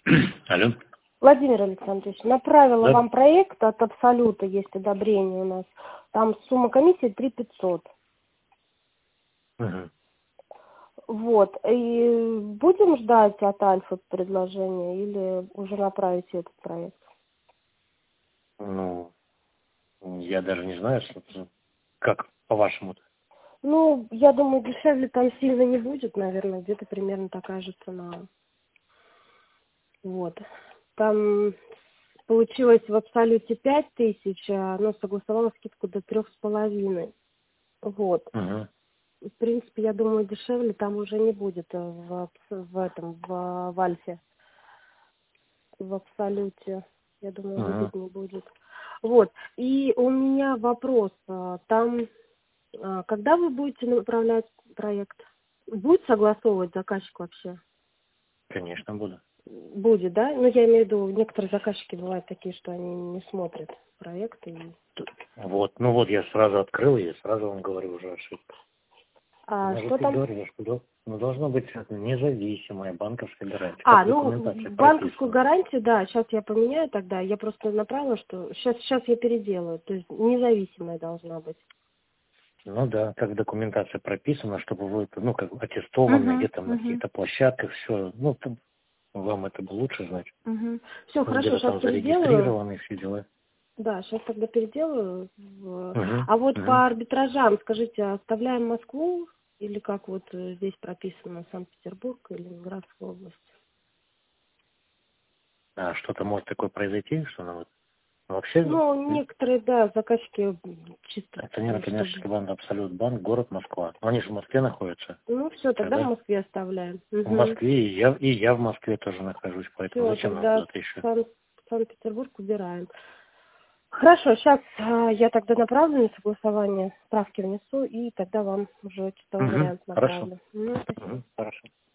Алло. Владимир Александрович, направила Да? вам проект от Абсолюта, есть одобрение у нас. Там сумма комиссии 3500. Угу. Вот. И будем ждать от Альфа предложения или уже направите этот проект? Ну, я даже не знаю, как по-вашему-то. Ну, я думаю, дешевле там сильно не будет, наверное, где-то примерно такая же цена. Вот. Там получилось в Абсолюте 5000, но согласовала скидку до 3,5. Вот. Угу. В принципе, я думаю, дешевле там уже не будет в Альфе, в Абсолюте. Я думаю, Угу. выгоднее будет. Вот. И у меня вопрос. Там, когда вы будете направлять проект? Будет согласовывать заказчик вообще? Конечно, буду. Будет, да? Ну, я имею в виду, некоторые заказчики бывают такие, что они не смотрят проекты. Вот, ну вот я сразу открыл и сразу вам говорю уже ошибку. А Я же что там? говорю, что должна быть независимая банковская гарантия, как в Ну, документации банковскую прописано. гарантию, да, сейчас я поменяю тогда. Я просто направила, что сейчас я переделаю. То есть независимая должна быть. Ну да, как в документации прописано, чтобы вы, ну, как аттестованы Угу, где-то на угу, каких-то площадках, все, ну, вам это бы лучше знать. угу. Все, Ну, хорошо, где-то сейчас там переделаю. зарегистрированы все дела. Да, сейчас тогда переделаю. Угу. А вот Угу. по арбитражам, скажите, оставляем Москву или как вот здесь прописано Санкт-Петербург или Ленинградская область? А что-то может такое произойти, что ну, вот, вообще Ну, некоторые, да, заказчики чисто, акционерно чтобы... коммерческий банк Абсолют банк, город Москва. Но они же в Москве находятся. Ну, все, тогда в Тогда Москве оставляем. в Угу. Москве и я в Москве тоже нахожусь, поэтому Все, зачем нам тогда куда-то еще? Санкт-Петербург убираем. Хорошо, сейчас я тогда направлю на согласование, справки внесу, и тогда вам уже чистовой Угу. вариант Хорошо. направлю. Ну, спасибо. Угу. Хорошо.